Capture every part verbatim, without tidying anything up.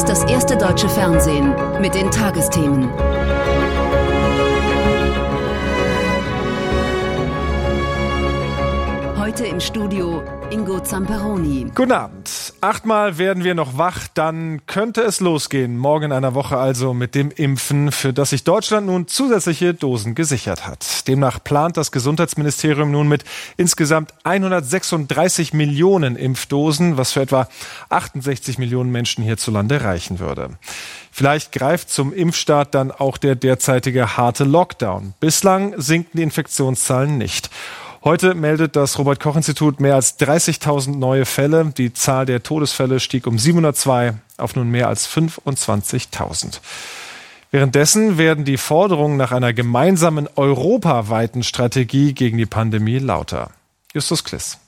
das erste deutsche Fernsehen mit den Tagesthemen. Heute im Studio Ingo Zamperoni. Guten Abend. Achtmal werden wir noch wach, dann könnte es losgehen. Morgen in einer Woche also mit dem Impfen, für das sich Deutschland nun zusätzliche Dosen gesichert hat. Demnach plant das Gesundheitsministerium nun mit insgesamt hundertsechsunddreißig Millionen Impfdosen, was für etwa achtundsechzig Millionen Menschen hierzulande reichen würde. Vielleicht greift zum Impfstart dann auch der derzeitige harte Lockdown. Bislang sinken die Infektionszahlen nicht. Heute meldet das Robert-Koch-Institut mehr als dreißigtausend neue Fälle. Die Zahl der Todesfälle stieg um siebenhundertzwei auf nun mehr als fünfundzwanzigtausend. Währenddessen werden die Forderungen nach einer gemeinsamen europaweiten Strategie gegen die Pandemie lauter. Justus Kliss.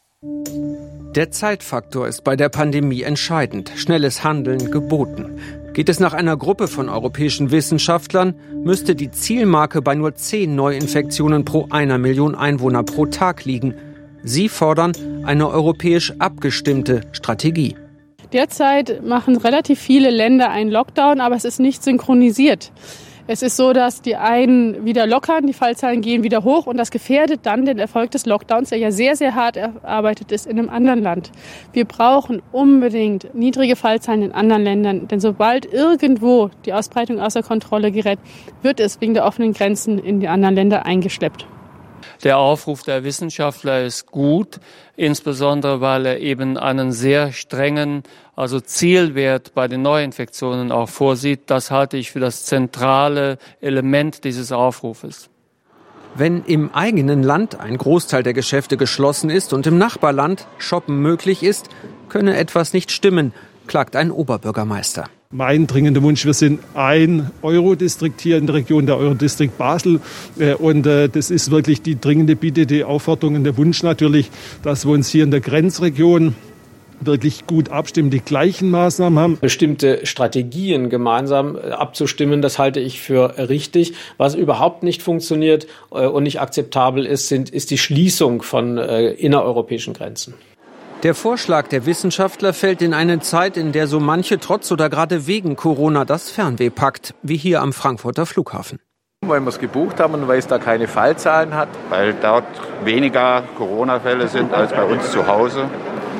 Der Zeitfaktor ist bei der Pandemie entscheidend. Schnelles Handeln geboten. Geht es nach einer Gruppe von europäischen Wissenschaftlern, müsste die Zielmarke bei nur zehn Neuinfektionen pro einer Million Einwohner pro Tag liegen. Sie fordern eine europäisch abgestimmte Strategie. Derzeit machen relativ viele Länder einen Lockdown, aber es ist nicht synchronisiert. Es ist so, dass die einen wieder lockern, die Fallzahlen gehen wieder hoch und das gefährdet dann den Erfolg des Lockdowns, der ja sehr, sehr hart erarbeitet ist in einem anderen Land. Wir brauchen unbedingt niedrige Fallzahlen in anderen Ländern, denn sobald irgendwo die Ausbreitung außer Kontrolle gerät, wird es wegen der offenen Grenzen in die anderen Länder eingeschleppt. Der Aufruf der Wissenschaftler ist gut, insbesondere weil er eben einen sehr strengen, also Zielwert bei den Neuinfektionen auch vorsieht. Das halte ich für das zentrale Element dieses Aufrufes. Wenn im eigenen Land ein Großteil der Geschäfte geschlossen ist und im Nachbarland Shoppen möglich ist, könne etwas nicht stimmen, klagt ein Oberbürgermeister. Mein dringender Wunsch, wir sind ein Eurodistrikt hier in der Region, der Eurodistrikt Basel. Und das ist wirklich die dringende Bitte, die Aufforderung und der Wunsch natürlich, dass wir uns hier in der Grenzregion wirklich gut abstimmen, die gleichen Maßnahmen haben. Bestimmte Strategien gemeinsam abzustimmen, das halte ich für richtig. Was überhaupt nicht funktioniert und nicht akzeptabel ist, sind, ist die Schließung von innereuropäischen Grenzen. Der Vorschlag der Wissenschaftler fällt in eine Zeit, in der so manche trotz oder gerade wegen Corona das Fernweh packt, wie hier am Frankfurter Flughafen. Weil wir es gebucht haben und weil es da keine Fallzahlen hat. Weil dort weniger Corona-Fälle sind als bei uns zu Hause.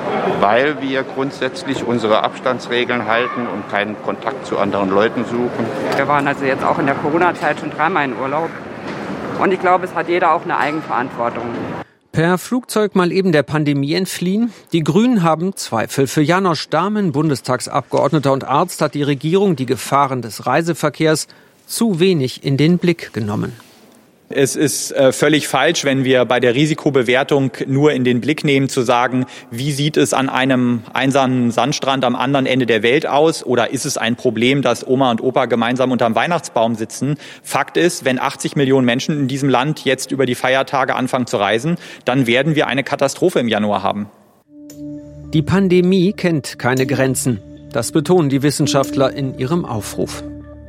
Weil wir grundsätzlich unsere Abstandsregeln halten und keinen Kontakt zu anderen Leuten suchen. Wir waren also jetzt auch in der Corona-Zeit schon dreimal in Urlaub. Und ich glaube, es hat jeder auch eine Eigenverantwortung. Per Flugzeug mal eben der Pandemie entfliehen? Die Grünen haben Zweifel. Für Janosch Dahmen, Bundestagsabgeordneter und Arzt, hat die Regierung die Gefahren des Reiseverkehrs zu wenig in den Blick genommen. Es ist äh, völlig falsch, wenn wir bei der Risikobewertung nur in den Blick nehmen, zu sagen, wie sieht es an einem einsamen Sandstrand am anderen Ende der Welt aus? Oder ist es ein Problem, dass Oma und Opa gemeinsam unterm Weihnachtsbaum sitzen? Fakt ist, wenn achtzig Millionen Menschen in diesem Land jetzt über die Feiertage anfangen zu reisen, dann werden wir eine Katastrophe im Januar haben. Die Pandemie kennt keine Grenzen. Das betonen die Wissenschaftler in ihrem Aufruf.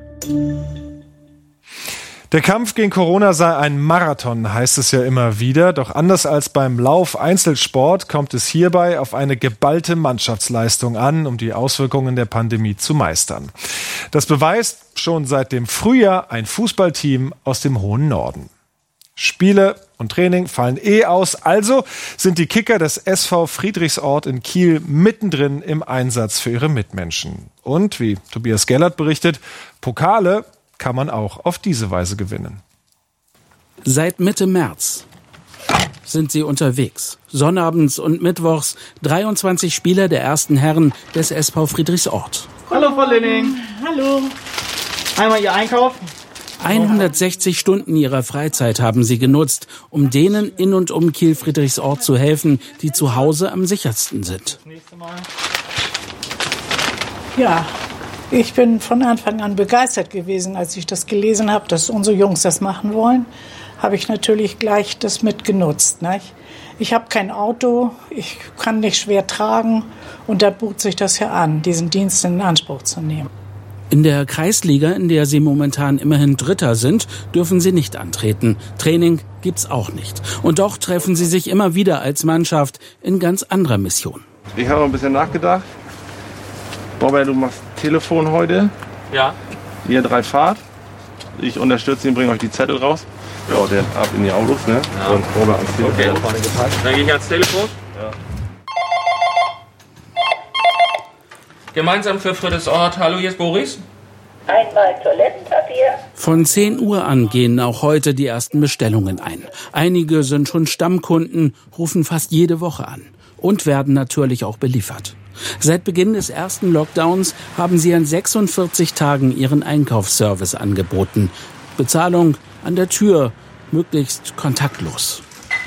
Der Kampf gegen Corona sei ein Marathon, heißt es ja immer wieder. Doch anders als beim Lauf-Einzelsport kommt es hierbei auf eine geballte Mannschaftsleistung an, um die Auswirkungen der Pandemie zu meistern. Das beweist schon seit dem Frühjahr ein Fußballteam aus dem hohen Norden. Spiele und Training fallen eh aus, also sind die Kicker des S V Friedrichsort in Kiel mittendrin im Einsatz für ihre Mitmenschen. Und, wie Tobias Gellert berichtet, Pokale kann man auch auf diese Weise gewinnen. Seit Mitte März sind sie unterwegs. Sonnabends und mittwochs dreiundzwanzig Spieler der ersten Herren des S V Friedrichsort. Hallo Frau Linning. Hallo. Einmal Ihr Einkauf. hundertsechzig Stunden ihrer Freizeit haben sie genutzt, um denen in und um Kiel-Friedrichsort zu helfen, die zu Hause am sichersten sind. Ja. Ich bin von Anfang an begeistert gewesen, als ich das gelesen habe, dass unsere Jungs das machen wollen, habe ich natürlich gleich das mitgenutzt. Nicht? Ich habe kein Auto, ich kann nicht schwer tragen und da bot sich das ja an, diesen Dienst in Anspruch zu nehmen. In der Kreisliga, in der sie momentan immerhin Dritter sind, dürfen sie nicht antreten. Training gibt's auch nicht. Und doch treffen sie sich immer wieder als Mannschaft in ganz anderer Mission. Ich habe ein bisschen nachgedacht. Robert, du machst Telefon heute. Ja. Ihr drei fahrt. Ich unterstütze ihn, bringe euch die Zettel raus. Ja, dann ab in die Autos, ne? Ja. Und Robert ans Telefon. Okay, dann gehe ich ans Telefon. Ja. Gemeinsam für Friedrichsort. Hallo, hier ist Boris. Einmal Toilettenpapier. Von zehn Uhr an gehen auch heute die ersten Bestellungen ein. Einige sind schon Stammkunden, rufen fast jede Woche an und werden natürlich auch beliefert. Seit Beginn des ersten Lockdowns haben sie an sechsundvierzig Tagen ihren Einkaufsservice angeboten. Bezahlung an der Tür, möglichst kontaktlos.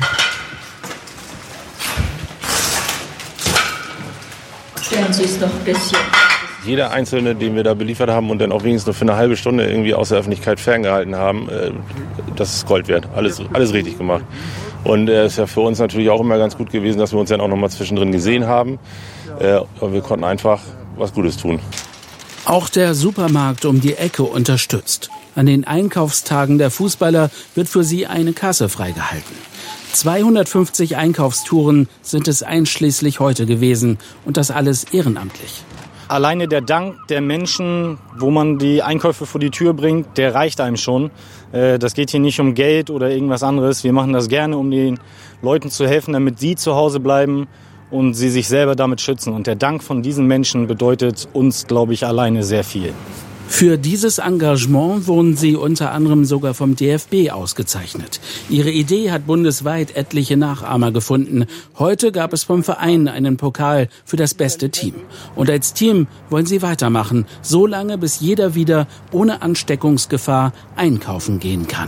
Stellen Sie es noch ein bisschen. Jeder Einzelne, den wir da beliefert haben und dann auch wenigstens nur für eine halbe Stunde irgendwie aus der Öffentlichkeit ferngehalten haben, das ist Gold wert. Alles, alles richtig gemacht. Und es ist ja für uns natürlich auch immer ganz gut gewesen, dass wir uns dann auch noch mal zwischendrin gesehen haben. Und wir konnten einfach was Gutes tun. Auch der Supermarkt um die Ecke unterstützt. An den Einkaufstagen der Fußballer wird für sie eine Kasse freigehalten. zweihundertfünfzig Einkaufstouren sind es einschließlich heute gewesen und das alles ehrenamtlich. Alleine der Dank der Menschen, wo man die Einkäufe vor die Tür bringt, der reicht einem schon. Das geht hier nicht um Geld oder irgendwas anderes. Wir machen das gerne, um den Leuten zu helfen, damit sie zu Hause bleiben und sie sich selber damit schützen. Und der Dank von diesen Menschen bedeutet uns, glaube ich, alleine sehr viel. Für dieses Engagement wurden sie unter anderem sogar vom D F B ausgezeichnet. Ihre Idee hat bundesweit etliche Nachahmer gefunden. Heute gab es vom Verein einen Pokal für das beste Team. Und als Team wollen sie weitermachen, so lange bis jeder wieder ohne Ansteckungsgefahr einkaufen gehen kann.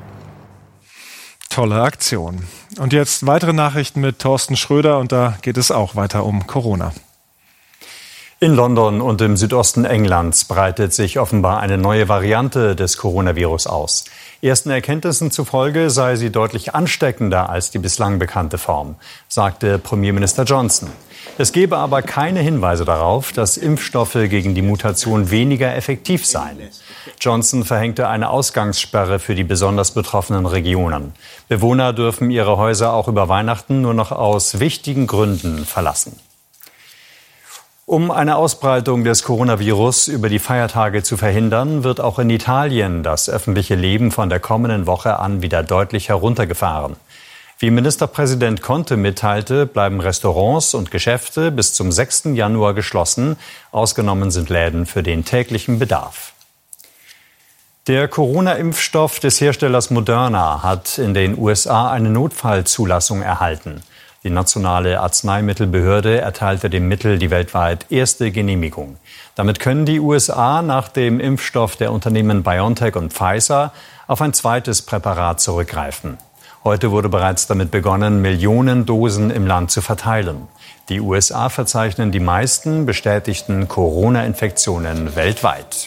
Tolle Aktion. Und jetzt weitere Nachrichten mit Thorsten Schröder und da geht es auch weiter um Corona. In London und im Südosten Englands breitet sich offenbar eine neue Variante des Coronavirus aus. Ersten Erkenntnissen zufolge sei sie deutlich ansteckender als die bislang bekannte Form, sagte Premierminister Johnson. Es gebe aber keine Hinweise darauf, dass Impfstoffe gegen die Mutation weniger effektiv seien. Johnson verhängte eine Ausgangssperre für die besonders betroffenen Regionen. Bewohner dürfen ihre Häuser auch über Weihnachten nur noch aus wichtigen Gründen verlassen. Um eine Ausbreitung des Coronavirus über die Feiertage zu verhindern, wird auch in Italien das öffentliche Leben von der kommenden Woche an wieder deutlich heruntergefahren. Wie Ministerpräsident Conte mitteilte, bleiben Restaurants und Geschäfte bis zum sechsten Januar geschlossen. Ausgenommen sind Läden für den täglichen Bedarf. Der Corona-Impfstoff des Herstellers Moderna hat in den U S A eine Notfallzulassung erhalten. Die nationale Arzneimittelbehörde erteilte dem Mittel die weltweit erste Genehmigung. Damit können die U S A nach dem Impfstoff der Unternehmen BioNTech und Pfizer auf ein zweites Präparat zurückgreifen. Heute wurde bereits damit begonnen, Millionen Dosen im Land zu verteilen. Die U S A verzeichnen die meisten bestätigten Corona-Infektionen weltweit.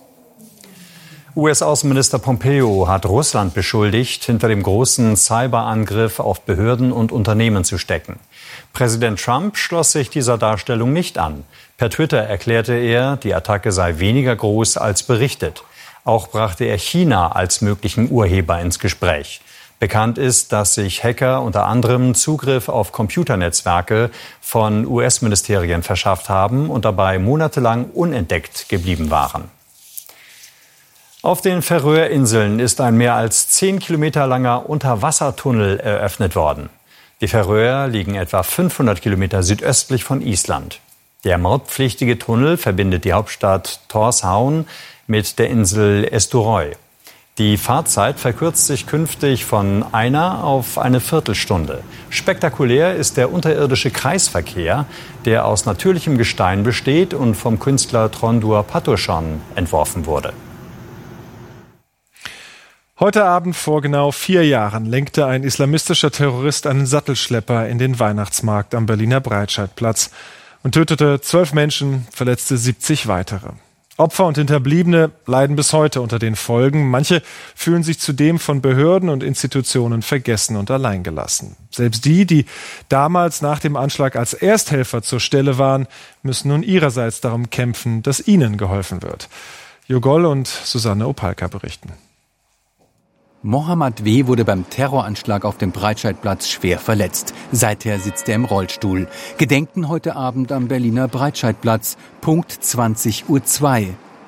U S-Außenminister Pompeo hat Russland beschuldigt, hinter dem großen Cyberangriff auf Behörden und Unternehmen zu stecken. Präsident Trump schloss sich dieser Darstellung nicht an. Per Twitter erklärte er, die Attacke sei weniger groß als berichtet. Auch brachte er China als möglichen Urheber ins Gespräch. Bekannt ist, dass sich Hacker unter anderem Zugriff auf Computernetzwerke von U S-Ministerien verschafft haben und dabei monatelang unentdeckt geblieben waren. Auf den Färöerinseln ist ein mehr als zehn Kilometer langer Unterwassertunnel eröffnet worden. Die Färöer liegen etwa fünfhundert Kilometer südöstlich von Island. Der mautpflichtige Tunnel verbindet die Hauptstadt Tórshavn mit der Insel Eysturoy. Die Fahrzeit verkürzt sich künftig von einer auf eine Viertelstunde. Spektakulär ist der unterirdische Kreisverkehr, der aus natürlichem Gestein besteht und vom Künstler Tróndur Pettersson entworfen wurde. Heute Abend vor genau vier Jahren lenkte ein islamistischer Terrorist einen Sattelschlepper in den Weihnachtsmarkt am Berliner Breitscheidplatz und tötete zwölf Menschen, verletzte siebzig weitere. Opfer und Hinterbliebene leiden bis heute unter den Folgen. Manche fühlen sich zudem von Behörden und Institutionen vergessen und alleingelassen. Selbst die, die damals nach dem Anschlag als Ersthelfer zur Stelle waren, müssen nun ihrerseits darum kämpfen, dass ihnen geholfen wird. Jogol und Susanne Opalka berichten. Mohammad W. wurde beim Terroranschlag auf dem Breitscheidplatz schwer verletzt. Seither sitzt er im Rollstuhl. Gedenken heute Abend am Berliner Breitscheidplatz, Punkt zwanzig Uhr zwei.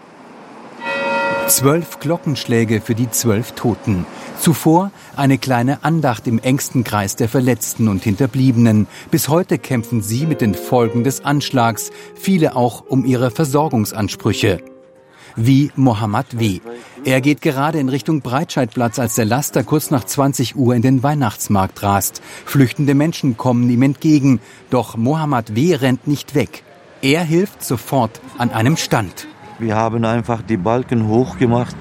Zwölf Glockenschläge für die zwölf Toten. Zuvor eine kleine Andacht im engsten Kreis der Verletzten und Hinterbliebenen. Bis heute kämpfen sie mit den Folgen des Anschlags, viele auch um ihre Versorgungsansprüche. Wie Mohammad W. Er geht gerade in Richtung Breitscheidplatz, als der Laster kurz nach zwanzig Uhr in den Weihnachtsmarkt rast. Flüchtende Menschen kommen ihm entgegen, doch Mohammad W. rennt nicht weg. Er hilft sofort an einem Stand. Wir haben einfach die Balken hochgemacht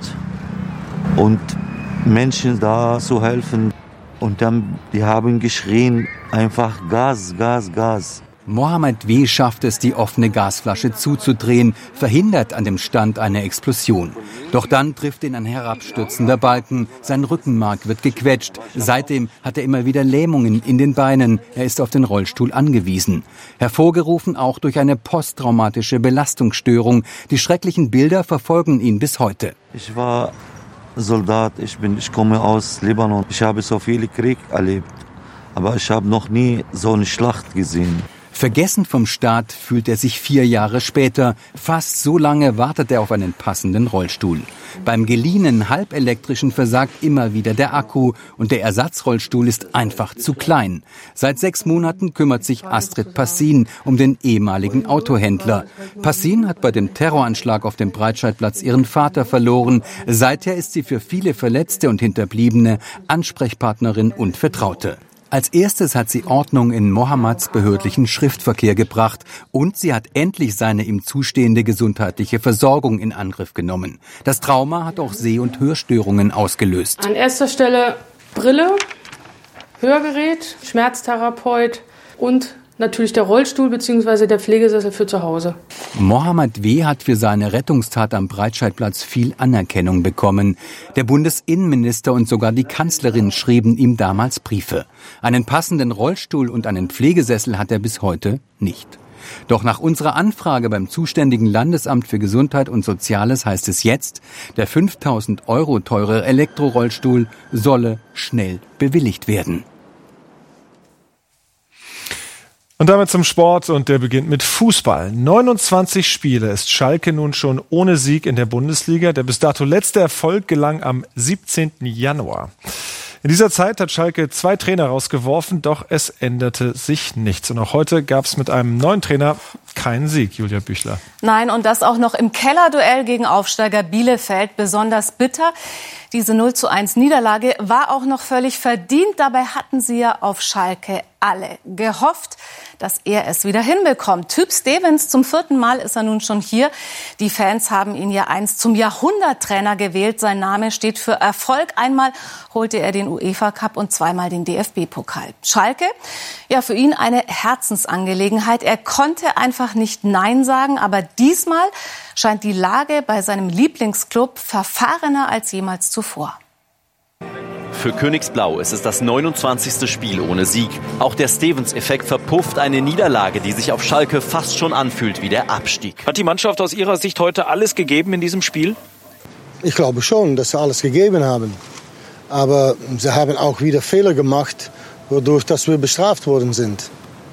und Menschen da zu helfen. Und dann, die haben geschrien, einfach Gas, Gas, Gas. Mohammad W. schafft es, die offene Gasflasche zuzudrehen, verhindert an dem Stand eine Explosion. Doch dann trifft ihn ein herabstürzender Balken, sein Rückenmark wird gequetscht. Seitdem hat er immer wieder Lähmungen in den Beinen, er ist auf den Rollstuhl angewiesen. Hervorgerufen auch durch eine posttraumatische Belastungsstörung. Die schrecklichen Bilder verfolgen ihn bis heute. Ich war Soldat, ich, bin, ich komme aus Libanon. Ich habe so viele Krieg erlebt, aber ich habe noch nie so eine Schlacht gesehen. Vergessen vom Staat fühlt er sich vier Jahre später. Fast so lange wartet er auf einen passenden Rollstuhl. Beim geliehenen halbelektrischen versagt immer wieder der Akku und der Ersatzrollstuhl ist einfach zu klein. Seit sechs Monaten kümmert sich Astrid Passin um den ehemaligen Autohändler. Passin hat bei dem Terroranschlag auf dem Breitscheidplatz ihren Vater verloren. Seither ist sie für viele Verletzte und Hinterbliebene Ansprechpartnerin und Vertraute. Als erstes hat sie Ordnung in Mohammads behördlichen Schriftverkehr gebracht und sie hat endlich seine ihm zustehende gesundheitliche Versorgung in Angriff genommen. Das Trauma hat auch Seh- und Hörstörungen ausgelöst. An erster Stelle Brille, Hörgerät, Schmerztherapeut und natürlich der Rollstuhl bzw. der Pflegesessel für zu Hause. Mohammad W. hat für seine Rettungstat am Breitscheidplatz viel Anerkennung bekommen. Der Bundesinnenminister und sogar die Kanzlerin schrieben ihm damals Briefe. Einen passenden Rollstuhl und einen Pflegesessel hat er bis heute nicht. Doch nach unserer Anfrage beim zuständigen Landesamt für Gesundheit und Soziales heißt es jetzt, der fünftausend Euro teure Elektrorollstuhl solle schnell bewilligt werden. Und damit zum Sport und der beginnt mit Fußball. neunundzwanzig Spiele ist Schalke nun schon ohne Sieg in der Bundesliga. Der bis dato letzte Erfolg gelang am siebzehnten Januar. In dieser Zeit hat Schalke zwei Trainer rausgeworfen, doch es änderte sich nichts. Und auch heute gab es mit einem neuen Trainer keinen Sieg, Julia Büchler. Nein, und das auch noch im Kellerduell gegen Aufsteiger Bielefeld. Besonders bitter. Diese null zu eins Niederlage war auch noch völlig verdient. Dabei hatten sie ja auf Schalke alle gehofft, dass er es wieder hinbekommt. Typ Stevens, zum vierten Mal ist er nun schon hier. Die Fans haben ihn ja einst zum Jahrhunderttrainer gewählt. Sein Name steht für Erfolg. Einmal holte er den UEFA Cup und zweimal den D F B-Pokal. Schalke, ja, für ihn eine Herzensangelegenheit. Er konnte einfach nicht Nein sagen, aber diesmal scheint die Lage bei seinem Lieblingsclub verfahrener als jemals zuvor. Für Königsblau ist es das neunundzwanzigste Spiel ohne Sieg. Auch der Stevens-Effekt verpufft, eine Niederlage, die sich auf Schalke fast schon anfühlt wie der Abstieg. Hat die Mannschaft aus Ihrer Sicht heute alles gegeben in diesem Spiel? Ich glaube schon, dass sie alles gegeben haben. Aber sie haben auch wieder Fehler gemacht, wodurch dass wir bestraft worden sind.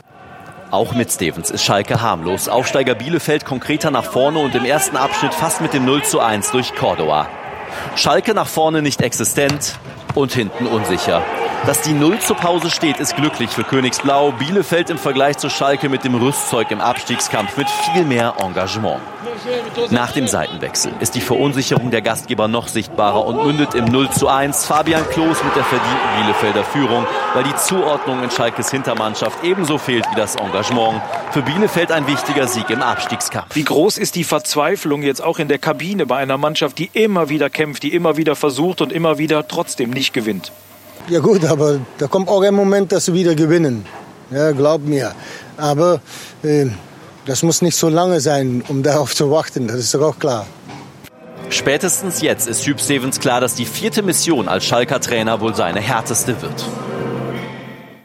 Auch mit Stevens ist Schalke harmlos. Aufsteiger Bielefeld konkreter nach vorne und im ersten Abschnitt fast mit dem null zu eins durch Córdoba. Schalke nach vorne nicht existent und hinten unsicher. Dass die Null zur Pause steht, ist glücklich für Königsblau. Bielefeld im Vergleich zu Schalke mit dem Rüstzeug im Abstiegskampf mit viel mehr Engagement. Nach dem Seitenwechsel ist die Verunsicherung der Gastgeber noch sichtbarer und mündet im null zu eins. Fabian Klos mit der verdienten Bielefelder Führung, weil die Zuordnung in Schalkes Hintermannschaft ebenso fehlt wie das Engagement. Für Bielefeld ein wichtiger Sieg im Abstiegskampf. Wie groß ist die Verzweiflung jetzt auch in der Kabine bei einer Mannschaft, die immer wieder kämpft, die immer wieder versucht und immer wieder trotzdem nicht gewinnt? Ja gut, aber da kommt auch ein Moment, dass sie wieder gewinnen. Ja, glaub mir. Aber äh, das muss nicht so lange sein, um darauf zu warten. Das ist doch auch klar. Spätestens jetzt ist Hüb Stevens klar, dass die vierte Mission als Schalker Trainer wohl seine härteste wird.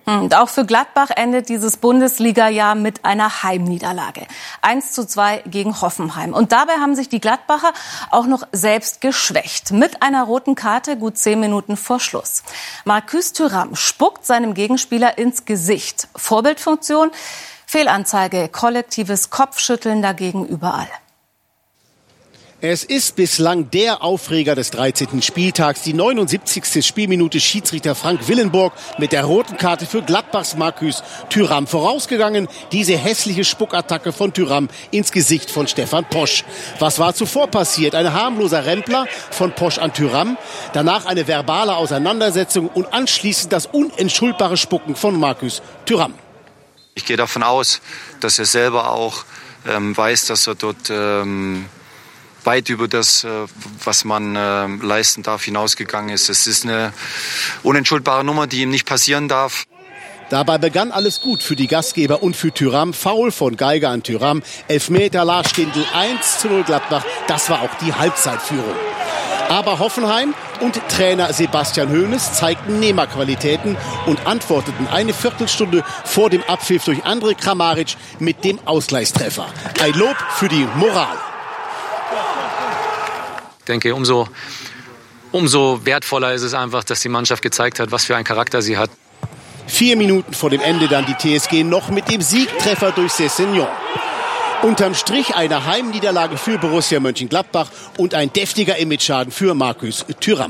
Und auch für Gladbach endet dieses Bundesliga-Jahr mit einer Heimniederlage. eins zu zwei gegen Hoffenheim. Und dabei haben sich die Gladbacher auch noch selbst geschwächt. Mit einer roten Karte gut zehn Minuten vor Schluss. Marcus Thuram spuckt seinem Gegenspieler ins Gesicht. Vorbildfunktion, Fehlanzeige, kollektives Kopfschütteln dagegen überall. Es ist bislang der Aufreger des dreizehnten Spieltags. Die neunundsiebzigste Spielminute Schiedsrichter Frank Willenburg mit der roten Karte für Gladbachs Marcus Thuram. Vorausgegangen diese hässliche Spuckattacke von Thuram ins Gesicht von Stefan Posch. Was war zuvor passiert? Ein harmloser Rempler von Posch an Thuram. Danach eine verbale Auseinandersetzung und anschließend das unentschuldbare Spucken von Marcus Thuram. Ich gehe davon aus, dass er selber auch ähm, weiß, dass er dort ähm weit über das, was man äh, leisten darf, hinausgegangen ist. Es ist eine unentschuldbare Nummer, die ihm nicht passieren darf. Dabei begann alles gut für die Gastgeber und für Thuram. Foul von Geiger an Thuram. Elfmeter Lars Stindl, eins zu null Gladbach. Das war auch die Halbzeitführung. Aber Hoffenheim und Trainer Sebastian Hoeneß zeigten Nehmerqualitäten und antworteten eine Viertelstunde vor dem Abpfiff durch Andrej Kramaric mit dem Ausgleichstreffer. Ein Lob für die Moral. Ich denke, umso, umso wertvoller ist es einfach, dass die Mannschaft gezeigt hat, was für einen Charakter sie hat. Vier Minuten vor dem Ende dann die T S G noch mit dem Siegtreffer durch Sessegnon. Unterm Strich eine Heimniederlage für Borussia Mönchengladbach und ein deftiger Imageschaden für Marcus Thuram.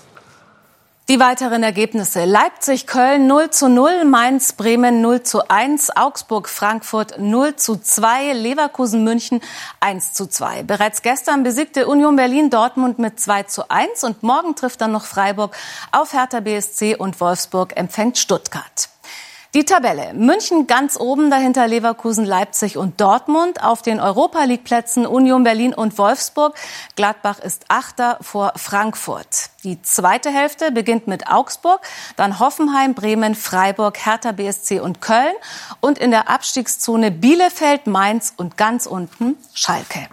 Die weiteren Ergebnisse: Leipzig-Köln null zu null, Mainz-Bremen null zu eins, Augsburg-Frankfurt null zu zwei, Leverkusen-München eins zu zwei. Bereits gestern besiegte Union Berlin Dortmund mit zwei zu eins und morgen trifft dann noch Freiburg auf Hertha B S C und Wolfsburg empfängt Stuttgart. Die Tabelle: München ganz oben, dahinter Leverkusen, Leipzig und Dortmund. Auf den Europa-League-Plätzen Union Berlin und Wolfsburg. Gladbach ist Achter vor Frankfurt. Die zweite Hälfte beginnt mit Augsburg, dann Hoffenheim, Bremen, Freiburg, Hertha B S C und Köln. Und in der Abstiegszone Bielefeld, Mainz und ganz unten Schalke.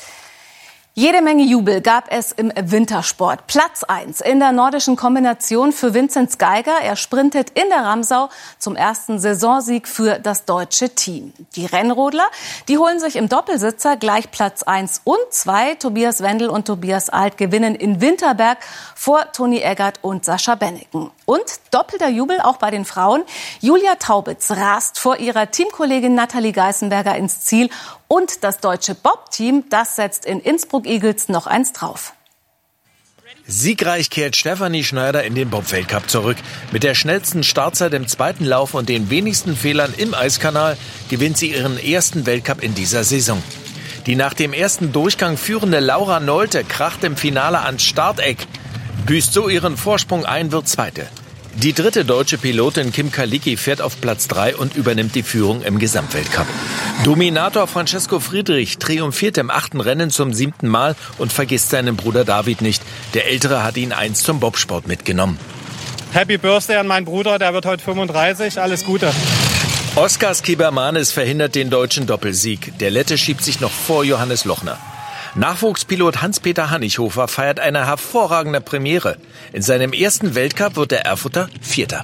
Jede Menge Jubel gab es im Wintersport. Platz eins in der nordischen Kombination für Vinzenz Geiger. Er sprintet in der Ramsau zum ersten Saisonsieg für das deutsche Team. Die Rennrodler, die holen sich im Doppelsitzer gleich Platz eins und zwei. Tobias Wendel und Tobias Alt gewinnen in Winterberg vor Toni Eggert und Sascha Benneken. Und doppelter Jubel auch bei den Frauen. Julia Taubitz rast vor ihrer Teamkollegin Nathalie Geißenberger ins Ziel. Und das deutsche Bob-Team, das setzt in Innsbruck-Igels noch eins drauf. Siegreich kehrt Stefanie Schneider in den Bob-Weltcup zurück. Mit der schnellsten Startzeit im zweiten Lauf und den wenigsten Fehlern im Eiskanal gewinnt sie ihren ersten Weltcup in dieser Saison. Die nach dem ersten Durchgang führende Laura Nolte kracht im Finale ans Starteck, büßt so ihren Vorsprung ein, wird Zweite. Die dritte deutsche Pilotin Kim Kalicki fährt auf Platz drei und übernimmt die Führung im Gesamtweltcup. Dominator Francesco Friedrich triumphiert im achten Rennen zum siebten Mal und vergisst seinen Bruder David nicht. Der Ältere hat ihn einst zum Bobsport mitgenommen. Happy Birthday an meinen Bruder, der wird heute fünfunddreißig. Alles Gute. Oskar Skibermanis verhindert den deutschen Doppelsieg. Der Lette schiebt sich noch vor Johannes Lochner. Nachwuchspilot Hans-Peter Hannichhofer feiert eine hervorragende Premiere. In seinem ersten Weltcup wird der Erfurter Vierter.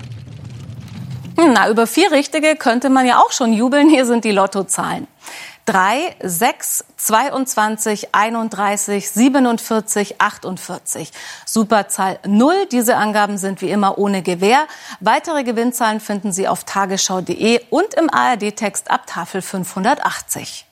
Na, über vier Richtige könnte man ja auch schon jubeln. Hier sind die Lottozahlen. drei, sechs, zweiundzwanzig, einunddreißig, siebenundvierzig, achtundvierzig. Superzahl null. Diese Angaben sind wie immer ohne Gewähr. Weitere Gewinnzahlen finden Sie auf tagesschau punkt de und im A R D-Text ab Tafel fünfhundertachtzig.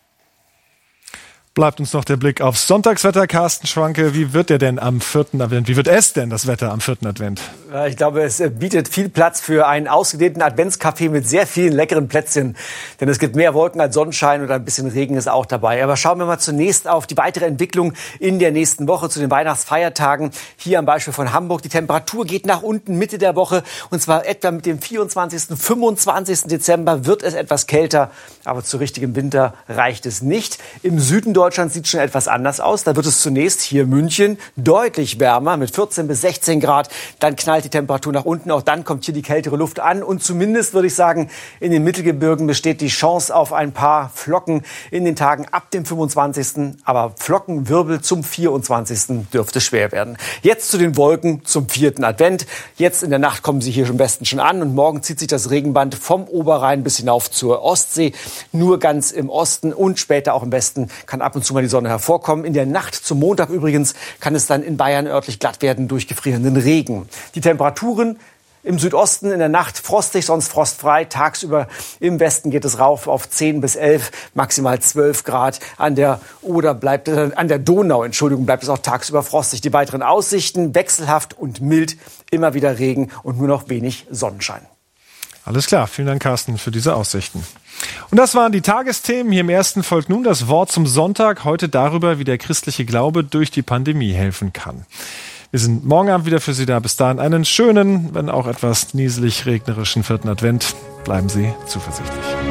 Bleibt uns noch der Blick aufs Sonntagswetter. Carsten Schwanke, wie wird der denn am vierten Advent? Wie wird es denn, das Wetter am vierten Advent? Ich glaube, es bietet viel Platz für einen ausgedehnten Adventskaffee mit sehr vielen leckeren Plätzchen. Denn es gibt mehr Wolken als Sonnenschein und ein bisschen Regen ist auch dabei. Aber schauen wir mal zunächst auf die weitere Entwicklung in der nächsten Woche zu den Weihnachtsfeiertagen. Hier am Beispiel von Hamburg. Die Temperatur geht nach unten Mitte der Woche. Und zwar etwa mit dem vierundzwanzigsten, fünfundzwanzigsten Dezember wird es etwas kälter. Aber zu richtigem Winter reicht es nicht. Im Süden Deutschland sieht schon etwas anders aus. Da wird es zunächst hier München deutlich wärmer mit vierzehn bis sechzehn Grad. Dann knallt knallt die Temperatur nach unten. Auch dann kommt hier die kältere Luft an. Und zumindest würde ich sagen, in den Mittelgebirgen besteht die Chance auf ein paar Flocken in den Tagen ab dem fünfundzwanzigsten Aber Flockenwirbel zum vierundzwanzigsten dürfte schwer werden. Jetzt zu den Wolken zum vierten Advent. Jetzt in der Nacht kommen sie hier im Westen schon an. Und morgen zieht sich das Regenband vom Oberrhein bis hinauf zur Ostsee. Nur ganz im Osten und später auch im Westen kann ab und zu mal die Sonne hervorkommen. In der Nacht zum Montag übrigens kann es dann in Bayern örtlich glatt werden durch gefrierenden Regen. Die Temperaturen im Südosten in der Nacht frostig, sonst frostfrei. Tagsüber im Westen geht es rauf auf zehn bis elf, maximal zwölf Grad. An der Oder bleibt, äh, an der Donau, Entschuldigung, bleibt es auch tagsüber frostig. Die weiteren Aussichten wechselhaft und mild, immer wieder Regen und nur noch wenig Sonnenschein. Alles klar, vielen Dank, Carsten, für diese Aussichten. Und das waren die Tagesthemen. Hier im Ersten folgt nun das Wort zum Sonntag. Heute darüber, wie der christliche Glaube durch die Pandemie helfen kann. Wir sind morgen Abend wieder für Sie da. Bis dahin einen schönen, wenn auch etwas nieselig regnerischen vierten Advent. Bleiben Sie zuversichtlich.